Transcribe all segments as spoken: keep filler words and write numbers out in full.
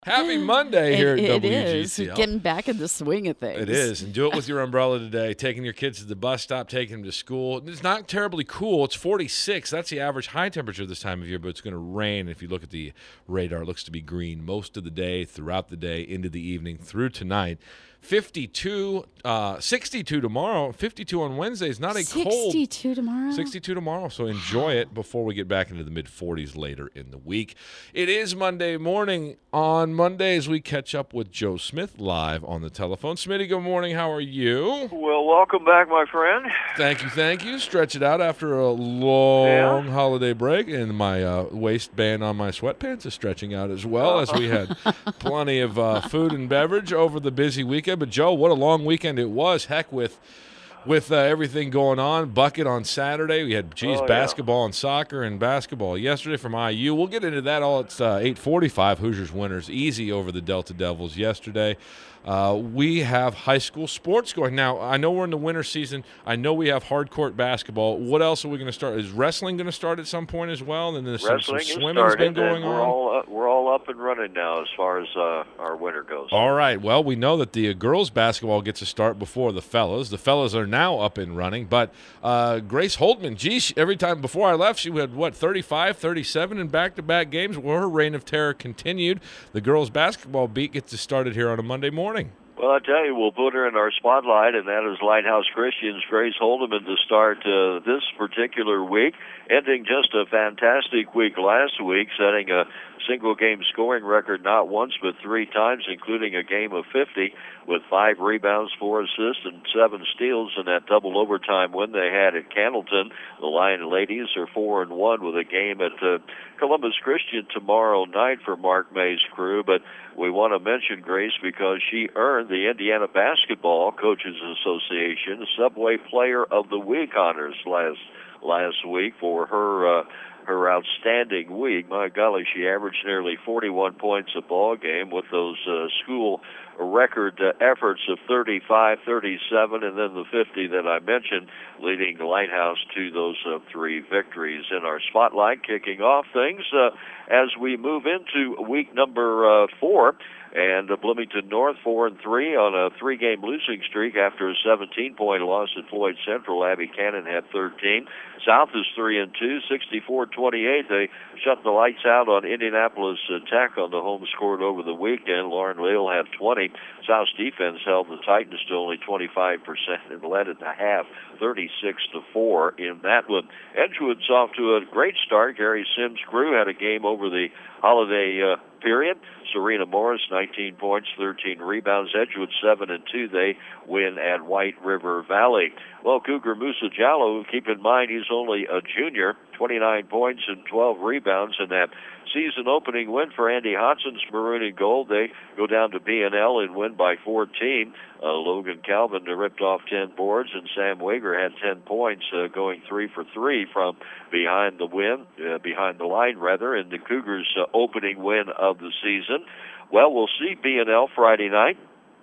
Happy Monday here it, at it W G is. C L. Getting back in the swing of things. It is, and do it with your umbrella today. Taking your kids to the bus stop, taking them to school. It's not terribly cool. It's forty-six. That's the average high temperature this time of year, but it's going to rain. If you look at the radar, it looks to be green most of the day, throughout the day, into the evening, through tonight. fifty-two, uh, sixty-two tomorrow, fifty-two on Wednesday. Is not a cold. sixty-two tomorrow? sixty-two tomorrow, so enjoy it before we get back into the mid-forties later in the week. It is Monday morning. On Mondays, we catch up with Joe Smith live on the telephone. Smitty, good morning. How are you? Well, welcome back, my friend. Thank you, thank you. Stretch it out after a long Yeah. holiday break, and my uh, waistband on my sweatpants is stretching out as well, as we had plenty of uh, food and beverage over the busy weekend. But, Joe, what a long weekend it was. Heck, with with uh, everything going on. Bucket on Saturday. We had, geez, Oh, yeah. basketball and soccer and basketball yesterday from I U. We'll get into that all at uh, eight forty-five. Hoosiers winners easy over the Delta Devils yesterday. Uh, we have high school sports going. Now, I know we're in the winter season. I know we have hard court basketball. What else are we going to start? Is wrestling going to start at some point as well? And then there's some, some Wrestling has swimming's been started, going and we're on. all uh, we're all up and running now as far as uh, our winter goes. All right. Well, we know that the uh, girls' basketball gets a start before the fellas. The fellas are now up and running. But uh, Grace Holtman, geez, every time before I left, she had, what, thirty-five, thirty-seven in back-to-back games. Well, her reign of terror continued. The girls' basketball beat gets started here on a Monday morning. Well, I tell you, we'll put her in our spotlight, and that is Lighthouse Christian's Grace Holdeman to start uh, this particular week, ending just a fantastic week last week, setting a single-game scoring record not once but three times, including a game of fifty, with five rebounds, four assists, and seven steals in that double overtime win they had at Candleton. The Lion ladies are four and one with a game at uh, Columbus Christian tomorrow night for Mark May's crew, but we want to mention Grace because she earned the Indiana Basketball Coaches Association Subway Player of the Week honors last last week for her uh, her outstanding week. My golly, she averaged nearly forty-one points a ball game with those uh, school record uh, efforts of thirty-five, thirty-seven, and then the fifty that I mentioned, leading the Lighthouse to those uh, three victories. In our spotlight, kicking off things uh, as we move into week number uh, four. And uh, Bloomington North four and three on a three-game losing streak after a seventeen-point loss at Floyd Central. Abby Cannon had thirteen. South is three and two, sixty-four twenty-eight. They shut the lights out on Indianapolis uh, Tech on the home scored over the weekend. Lauren Leal had twenty. South's defense held the Titans to only twenty-five percent and led at the half, thirty-six to four in that one. Edgewood's off to a great start. Gary Sims' crew had a game over the holiday uh, period. Serena Morris, nineteen points, thirteen rebounds. Edgewood, seven and two. They win at White River Valley. Well, Cougar Musa Jallo, keep in mind he's only a junior, twenty-nine points and twelve rebounds in that season opening win for Andy Hodson's Maroon and Gold. They go down to B and L and win by fourteen. Uh, Logan Calvin ripped off ten boards, and Sam Wager had ten points, uh, going three for three from behind the win, uh, behind the line rather, in the Cougars' uh, opening win of the season. Well, we'll see B and L Friday night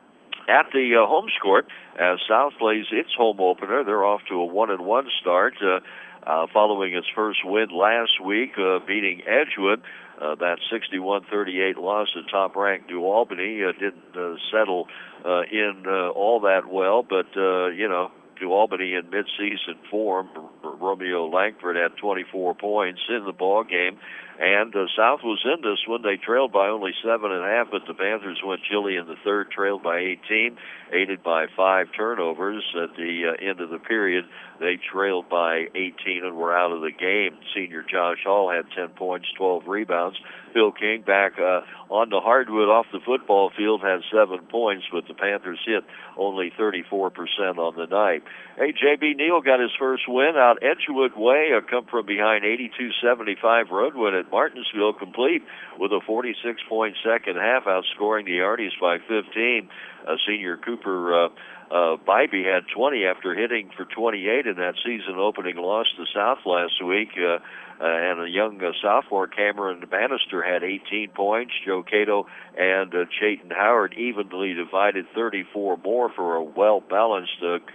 at the uh, home court as South plays its home opener. They're off to a one and one start, uh, uh, following its first win last week, uh, beating Edgewood. Uh, that sixty-one thirty-eight loss to top-ranked New Albany uh, didn't uh, settle uh, in uh, all that well, but, uh, you know, New Albany in mid-season form. R- Romeo Langford had twenty-four points in the ball game, and uh, South was in this one. They trailed by only seven and a half, but the Panthers went chilly in the third, trailed by eighteen, aided by five turnovers at the uh, end of the period. They trailed by eighteen and were out of the game. Senior Josh Hall had ten points, twelve rebounds. Phil King back uh, on the hardwood off the football field had seven points, but the Panthers hit only thirty-four percent on the night. Hey, J B. Neal got his first win out Edgewood way, a come from behind eighty-two seventy-five road win at Martinsville, complete with a forty-six point second half, outscoring the Arties by fifteen. Uh, senior Cooper uh, uh, Bybee had twenty after hitting for twenty-eight in that season-opening loss to South last week. Uh, Uh, and a young uh, sophomore, Cameron Bannister, had eighteen points. Joe Cato and uh, Chayton Howard evenly divided thirty-four more for a well-balanced uh,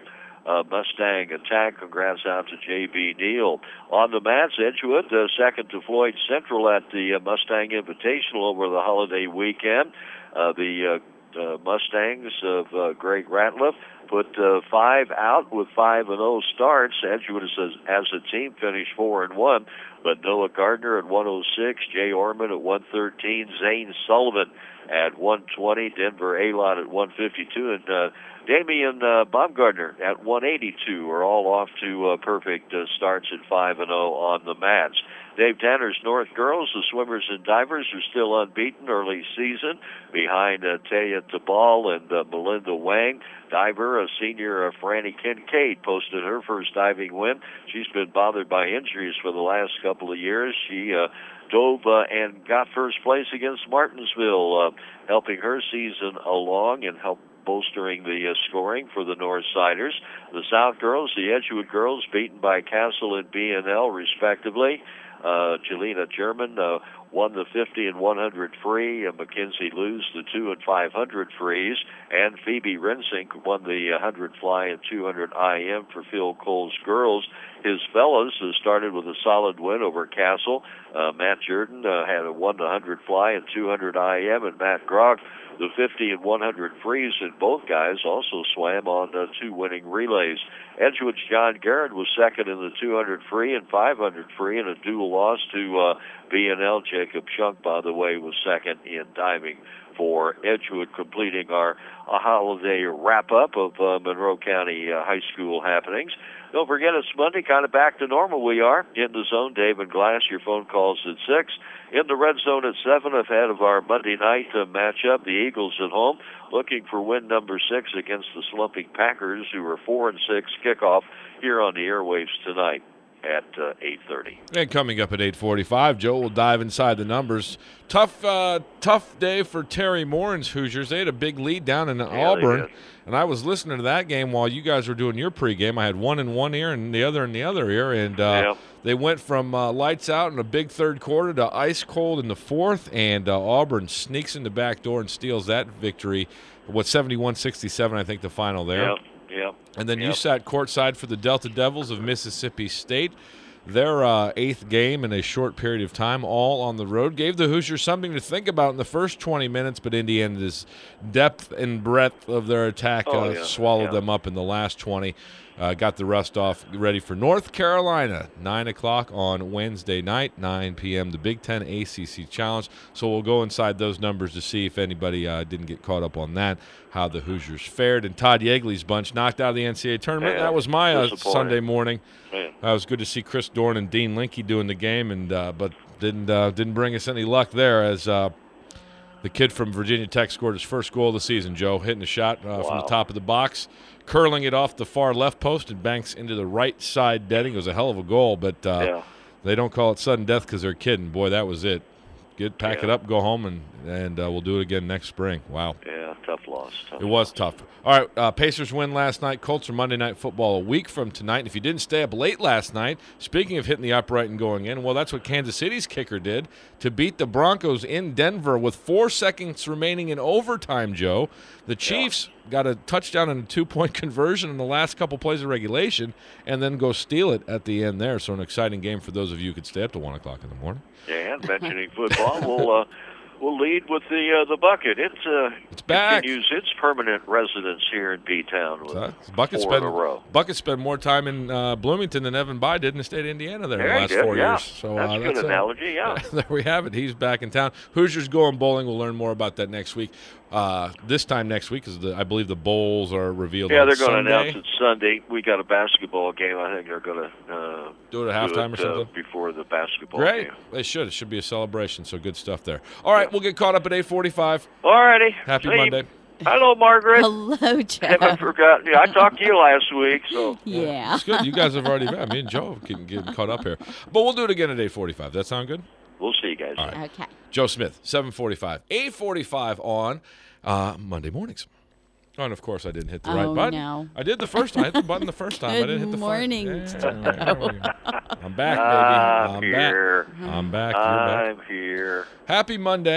uh, Mustang attack. Congrats out to J B. Neal. On the mats, Edgewood, uh, second to Floyd Central at the uh, Mustang Invitational over the holiday weekend. Uh, the uh, uh, Mustangs of uh, Greg Ratliff put uh, five out with five and oh starts. Edgewood as, as a team finished four and one, but Noah Gardner at one oh six, Jay Orman at one thirteen, Zane Sullivan at one twenty, Denver Alot at one fifty-two, and uh, Damian uh, Baumgartner at one eighty-two are all off to uh, perfect uh, starts at five and oh on the mats. Dave Tanner's North girls, the swimmers and divers, are still unbeaten early season behind uh, Taya Tabal and uh, Melinda Wang. Diver, a senior, uh, Franny Kincaid, posted her first diving win. She's been bothered by injuries for the last couple of years. She uh, dove uh, and got first place against Martinsville, uh, helping her season along and help bolstering the uh, scoring for the North Siders. The South girls, the Edgewood girls, beaten by Castle and B and L respectively. Uh, Jelena German uh, won the fifty and one hundred free, and Mackenzie Lewis the two and five hundred frees, and Phoebe Rensink won the one hundred fly and two hundred I M for Phil Cole's girls. His fellows uh, started with a solid win over Castle. Uh, Matt Jordan uh, had a won the one hundred fly and two hundred I M, and Matt Grog the fifty and one hundred frees, and both guys also swam on uh, two winning relays. Edgewood's John Garrett was second in the two hundred free and five hundred free, and a dual loss to uh, B and L. Jacob Shunk, by the way, was second in diving for Edgewood, completing our a holiday wrap-up of uh, Monroe County uh, high school happenings. Don't forget, it's Monday, kind of back to normal we are. In the zone, Dave and Glass, your phone calls at six. In the red zone at seven, ahead of our Monday night uh, matchup, the Eagles at home, looking for win number six against the slumping Packers, who are four and six. Kickoff here on the airwaves tonight at uh, eight thirty. And coming up at eight forty-five, Joe will dive inside the numbers. Tough uh, tough day for Terry Morin's Hoosiers. They had a big lead down in yeah, Auburn, and I was listening to that game while you guys were doing your pregame. I had one in one ear and the other in the other ear, and uh, yeah. they went from uh, lights out in a big third quarter to ice cold in the fourth, and uh, Auburn sneaks in the back door and steals that victory. What, seventy-one sixty-seven, I think, the final there. Yep, yep. And then yep. you sat courtside for the Delta Devils of Mississippi State. Their uh, eighth game in a short period of time, all on the road, gave the Hoosiers something to think about in the first twenty minutes, but Indiana's depth and breadth of their attack oh, uh, yeah. swallowed yeah. them up in the last twenty. Uh, got the rust off, ready for North Carolina, nine o'clock on Wednesday night, nine p.m., the Big Ten A C C Challenge. So we'll go inside those numbers to see if anybody uh, didn't get caught up on that, how the Hoosiers fared. And Todd Yeagley's bunch knocked out of the N C double A tournament. Yeah, that was my uh, Sunday morning. Yeah. Uh, it was good to see Chris Dorn and Dean Linke doing the game, and uh, but didn't uh, didn't bring us any luck there as uh, the kid from Virginia Tech scored his first goal of the season, Joe, hitting a shot uh, wow. from the top of the box, curling it off the far left post and banks into the right side netting. It was a hell of a goal, but uh, yeah. they don't call it sudden death because they're kidding. Boy, that was it. Get pack yeah. it up, go home, and and uh, we'll do it again next spring. Wow. Yeah, tough loss. Tough It was loss. tough. All right, uh, Pacers win last night. Colts are Monday Night Football a week from tonight. And if you didn't stay up late last night, speaking of hitting the upright and going in, well, that's what Kansas City's kicker did to beat the Broncos in Denver with four seconds remaining in overtime, Joe. The Chiefs yeah. got a touchdown and a two-point conversion in the last couple plays of regulation and then go steal it at the end there. So an exciting game for those of you who could stay up to one o'clock in the morning. Yeah, and mentioning football, we'll uh, we'll lead with the uh, the bucket. It's uh, it's back. It can use its permanent residence here in B-Town with so, Bucket four spend, in a row. Bucket spent more time in uh, Bloomington than Evan Bye did in the state of Indiana there, there in the last did, four yeah. years. So that's uh, a good that's analogy. Yeah, there we have it. He's back in town. Hoosiers going bowling. We'll learn more about that next week. Uh, this time next week is the I believe the bowls are revealed. Yeah, on they're going Sunday. to announce it Sunday. We got a basketball game. I think they're going to uh, do it at halftime do it, or something uh, before the basketball Great. game. They should. It should be a celebration. So good stuff there. All right, yeah. we'll get caught up at eight forty-five. All righty. Happy See, Monday. Hello, Margaret. Hello, Joe. Haven't forgotten you. I talked to you last week, so Yeah. It's good. You guys have already been. Me and Joe can get caught up here. But we'll do it again at eight forty-five. That sound good? we'll see you guys. All right. Okay. Joe Smith, seven forty-five. eight forty-five on uh, Monday mornings. Oh, and of course I didn't hit the Oh, right button. no. I did the first time. I hit the button the first time. I Good didn't hit the morning, front. Yeah, I'm back, baby. I'm I'm here. back. I'm back. You're back. I'm here. Happy Monday.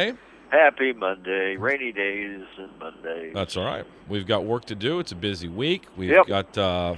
Happy Monday, rainy days and Mondays. That's all right. We've got work to do. It's a busy week. We've Yep. got uh,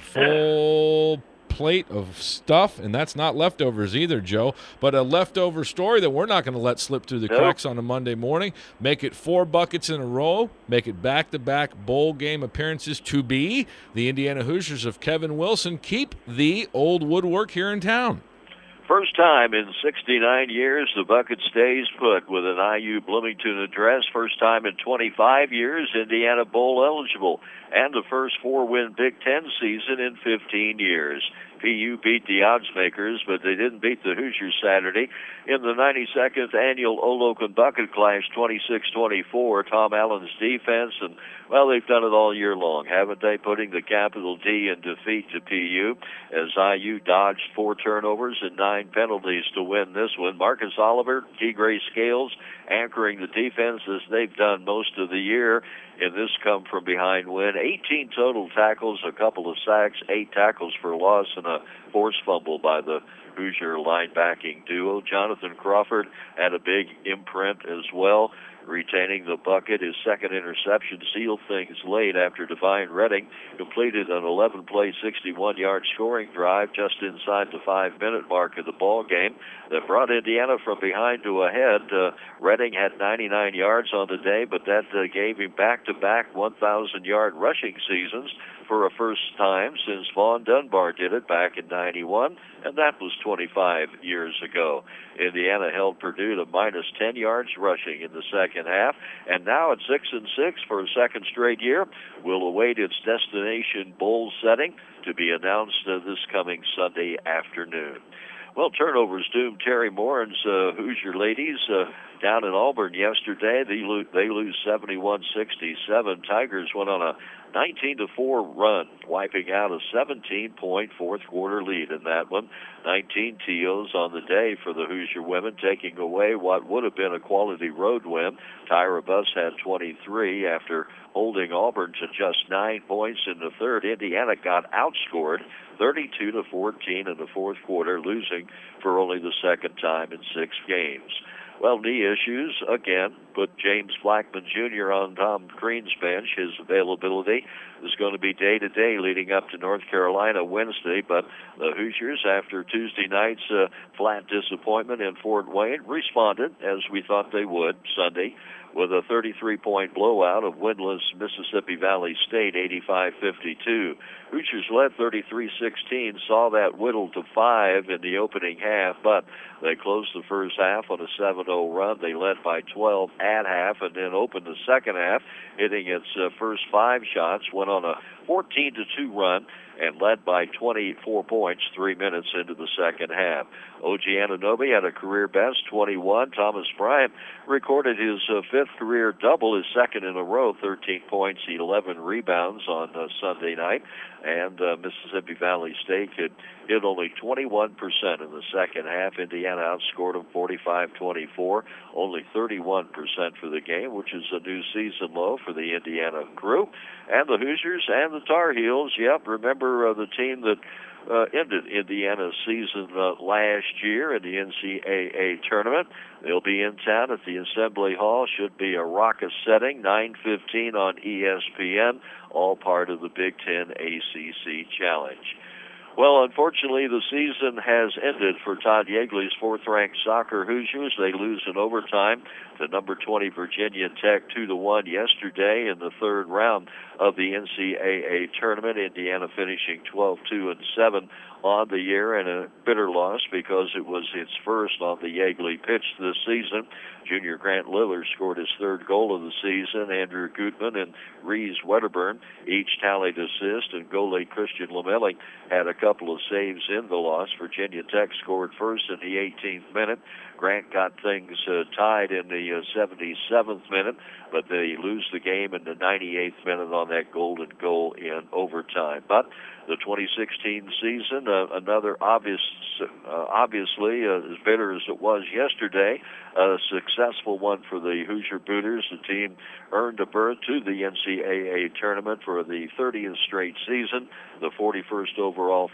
full plate of stuff, and that's not leftovers either, Joe, but a leftover story that we're not going to let slip through the Nope. cracks on a Monday morning. Make it four buckets in a row. Make it back-to-back bowl game appearances to be. The Indiana Hoosiers of Kevin Wilson keep the old woodwork here in town. First time in sixty-nine years, the bucket stays put with an I U Bloomington address. First time in twenty-five years, Indiana Bowl eligible. And the first four-win Big Ten season in fifteen years. P U beat the odds makers, but they didn't beat the Hoosiers Saturday in the ninety-second annual Olokan Bucket Clash twenty-six twenty-four. Tom Allen's defense, and, well, they've done it all year long, haven't they? Putting the capital D in defeat to P U as I U dodged four turnovers and nine penalties to win this one. Marcus Oliver, Key Gray Scales, anchoring the defense as they've done most of the year in this come-from-behind win. eighteen total tackles, a couple of sacks, eight tackles for loss, and a forced fumble by the Hoosier linebacking duo. Jonathan Crawford had a big imprint as well, retaining the bucket. His second interception sealed things late after Divine Redding completed an eleven-play, sixty-one-yard scoring drive just inside the five-minute mark of the ball game that brought Indiana from behind to ahead. Uh, Redding had ninety-nine yards on the day, but that uh, gave him back-to-back one thousand-yard rushing seasons for a first time since Vaughn Dunbar did it back in ninety-one, and that was twenty-five years ago. Indiana held Purdue to minus ten yards rushing in the second half, and now at six and six for a second straight year, will await its destination bowl setting to be announced uh, this coming Sunday afternoon. Well, turnovers doomed Terry Morin's uh, Hoosier ladies uh, down in Auburn yesterday. They, lo- they lose seventy-one sixty-seven. Tigers went on a nineteen to four run, wiping out a seventeen-point fourth-quarter lead in that one. nineteen T Os on the day for the Hoosier women, taking away what would have been a quality road win. Tyra Buss had twenty-three after holding Auburn to just nine points in the third. Indiana got outscored thirty-two to fourteen in the fourth quarter, losing for only the second time in six games. Well, knee issues, again, put James Blackman Junior on Tom Crean's bench. His availability is going to be day-to-day leading up to North Carolina Wednesday, but the Hoosiers, after Tuesday night's uh, flat disappointment in Fort Wayne, responded, as we thought they would, Sunday, with a thirty-three point blowout of winless Mississippi Valley State, eighty-five fifty-two. Hoosiers led thirty-three sixteen, saw that whittled to five in the opening half, but they closed the first half on a seven oh run. They led by twelve at half and then opened the second half, hitting its uh, first five shots, went on a fourteen to two run, and led by twenty-four points three minutes into the second half. O G Anunoby had a career best, twenty-one. Thomas Bryant recorded his uh, fifth career double, his second in a row, thirteen points, eleven rebounds on uh, Sunday night. And uh, Mississippi Valley State could hit only twenty-one percent in the second half. Indiana outscored them forty-five twenty-four, only thirty-one percent for the game, which is a new season low for the Indiana crew. And the Hoosiers and the Tar Heels, yep, remember uh, the team that uh, ended Indiana's season uh, last year in the N C double A tournament. They'll be in town at the Assembly Hall. Should be a raucous setting, nine fifteen on E S P N, all part of the Big Ten A C C Challenge. Well, unfortunately, the season has ended for Todd Yeagley's fourth-ranked soccer Hoosiers. They lose in overtime to number twenty Virginia Tech two to one yesterday in the third round of the N C double A tournament. Indiana finishing twelve two and seven on the year, and a bitter loss because it was its first on the Yeagley pitch this season. Junior Grant Lillard scored his third goal of the season. Andrew Gutman and Reese Wedderburn each tallied assists, and goalie Christian Lamelli had a couple of saves in the loss. Virginia Tech scored first in the eighteenth minute. Grant got things uh, tied in the uh, seventy-seventh minute, but they lose the game in the ninety-eighth minute on that golden goal in overtime. But the twenty sixteen season, uh, another obvious, uh, obviously, uh, as bitter as it was yesterday, a successful one for the Hoosier Booters. The team earned a berth to the N C double A tournament for the thirtieth straight season, the forty-first overall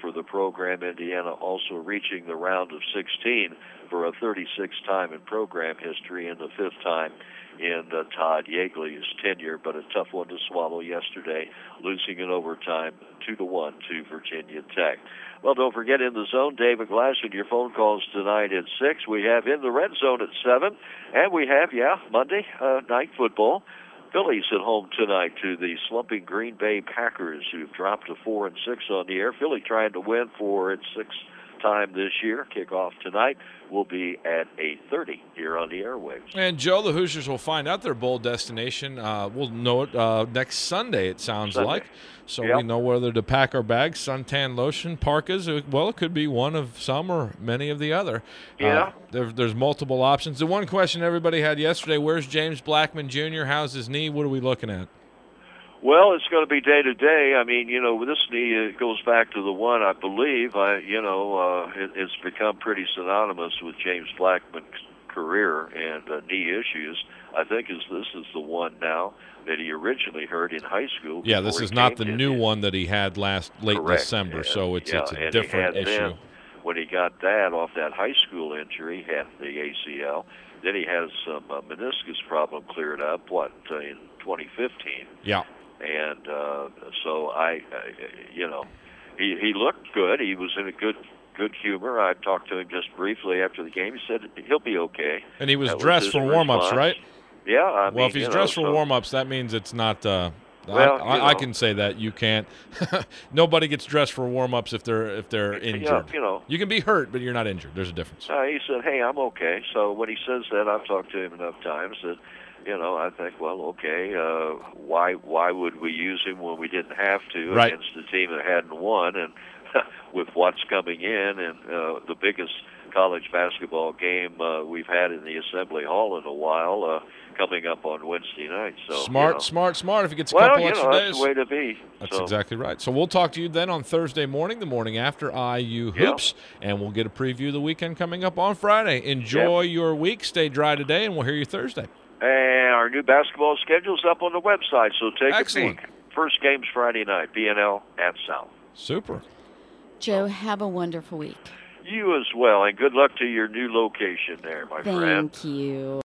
for the program. Indiana also reaching the round of sixteen for a thirty-sixth time in program history and the fifth time in uh, Todd Yeagley's tenure, but a tough one to swallow yesterday, losing in overtime two to one to Virginia Tech. Well, don't forget In the Zone, David Glass, and your phone calls tonight at six. We have In the Red Zone at seven, and we have, yeah, Monday uh, night football. Phillies at home tonight to the slumping Green Bay Packers, who've dropped to four and six on the air. Philly trying to win for its sixth time this year. Kickoff tonight will be at eight thirty here on the airwaves. And, Joe, the Hoosiers will find out their bowl destination. Uh, we'll know it uh, next Sunday, it sounds Sunday. like. So Yep. we know whether to pack our bags, suntan lotion, parkas. Well, it could be one of some or many of the other. Yeah. Uh, there, there's multiple options. The one question everybody had yesterday, where's James Blackman Junior? How's his knee? What are we looking at? Well, it's going to be day to day. I mean, you know, this knee it goes back to the one, I believe. I, you know, uh, it, it's become pretty synonymous with James Blackman's career and uh, knee issues. I think is this is the one now that he originally hurt in high school. Yeah, this before is he not came the to new Indiana. one that he had last late Correct. December. And, so it's yeah, it's a and he different had issue. Then, when he got that off that high school injury, he had the A C L. Then he has some uh, meniscus problem cleared up. What uh, in twenty fifteen? Yeah. And uh, so I, uh, you know, he he looked good. He was in a good good humor. I talked to him just briefly after the game. He said he'll be okay. And he was That was dressed his for warm-ups, response. right? Yeah. I Well, mean, if he's you know, dressed for so- warm-ups, that means it's not uh, Well, I, you I, I know. can say that. You can't. Nobody gets dressed for warm-ups if they're if they're Yeah, injured. you know. You can be hurt, but you're not injured. There's a difference. Uh, he said, "Hey, I'm okay." So when he says that, I've talked to him enough times that, you know, I think, well, okay, uh, why why would we use him when we didn't have to Right. against a team that hadn't won, and with what's coming in and uh, the biggest college basketball game uh, we've had in the Assembly Hall in a while uh, coming up on Wednesday night. So Smart, you know. smart, smart. If he gets a Well, couple you extra know, days. that's the way to be. That's so. exactly right. So we'll talk to you then on Thursday morning, the morning after I U Yeah. Hoops, and we'll get a preview of the weekend coming up on Friday. Enjoy your week. Stay dry today, and we'll hear you Thursday. And our new basketball schedule's up on the website, so take Excellent. a peek. First game's Friday night, B N L at South. Super. Joe, have a wonderful week. You as well, and good luck to your new location there, my friend. Thank you.